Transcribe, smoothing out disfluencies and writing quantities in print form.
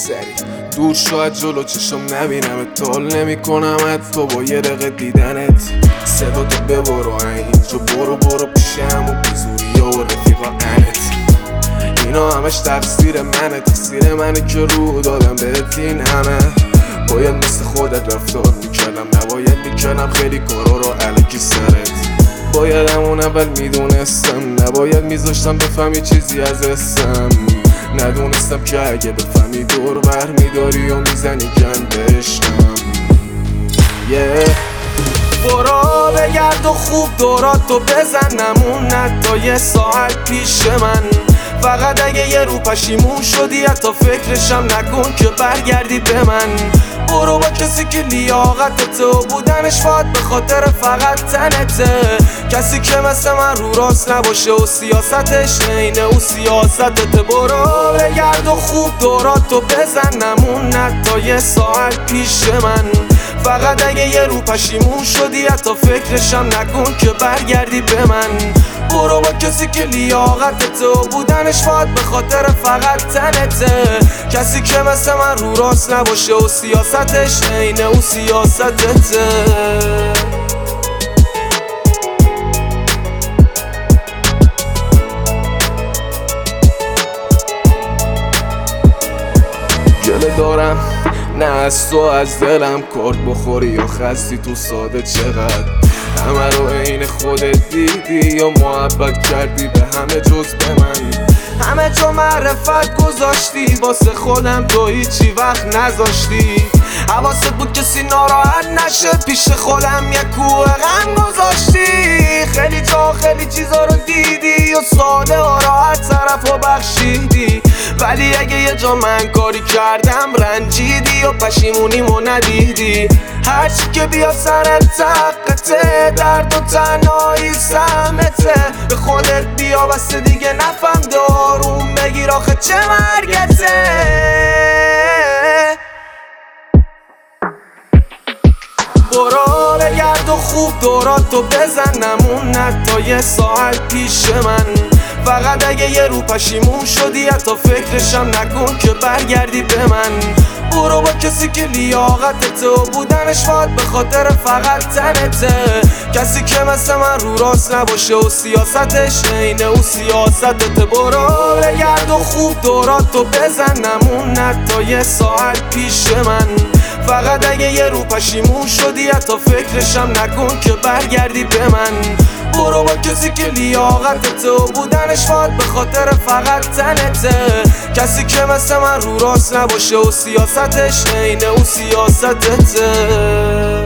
سری دور شاید جلو چشم نبینم تال نمی کنم تو با یه دقیقه دیدنت صدا تو ببرو اینجا برو پیشم و بیزوری و رفیقا انت اینا همش تقصیر منه که رو دادم بهت این همه باید مثل خودت رفتار میکردم نباید میکردم خیلی کارا رو الکی سرت باید همون اول میدونستم نباید میذاشتم بفهمی چیزی از اسم ندونستم که اگه بفهمی دور بر میداری و میزنی گند عشقم برو بگرد و خوب دوراتو بزن نمون تا یه ساعت پیش من فقط اگه یه رو پشیمون شدی حتی فکرشم نکن که برگردی به من برو با کسی که لیاقتت و بودنش فقط به خاطر فقط تنته کسی که مثل من رو راست نباشه و سیاستش عین او سیاستته برو بگرد و خوب دوراتو بزن نمون تا یه ساعت پیش من فقط اگه یه رو پشیمون شدی حتی فکرشم نکن که برگردی به من برو با کسی که لیاقتت و بودنش فقط به خاطر فقط تنته کسی که مثل من رو راست نباشه و سیاستش عین او سیاستته گله دارم نه از تو از دلم کارت بخوری یا خستی تو ساده چقدر همه رو عین خودت دیدی یا محبت کردی به همه جز به من همه جا معرفت گذاشتی واسه خودم تو هیچی وقت نذاشتی حواست بود کسی ناراحت نشه پیش خودم یه کوه غم گذاشتی خیلی جا خیلی چیزا رو دیدی و ساده و راحت طرف رو بخشیدی ولی اگه یه جا من کاری کردم رنجیدی و پشیمونیمو ندیدی هرچی که بیاد سرت طاقته درد و تنهایی سهمته به خودت بیا بس دیگه نفهم داروم بگیر آخه چه مرگته برو بگرد و خوب دوراتو بزن نمون تا یه ساعت پیش من فقط اگه یه رو پشیمون شدی حتی فکرشم نکن که برگردی به من برو با کسی که لیاقتت و بودنش فقط به خاطر فقط تنته کسی که مثل من رو راست نباشه و سیاستش عین او سیاستته برو بگرد و خوب دوراتو بزن نمون تا یه ساعت پیش من فقط اگه یه رو پشیمون شدی حتی فکرشم نکن که برگردی به من برو با کسی که لیاقتت و بودنش فقط به خاطر فقط تنته کسی که مثل من رو راست نباشه و سیاستش عین او سیاستته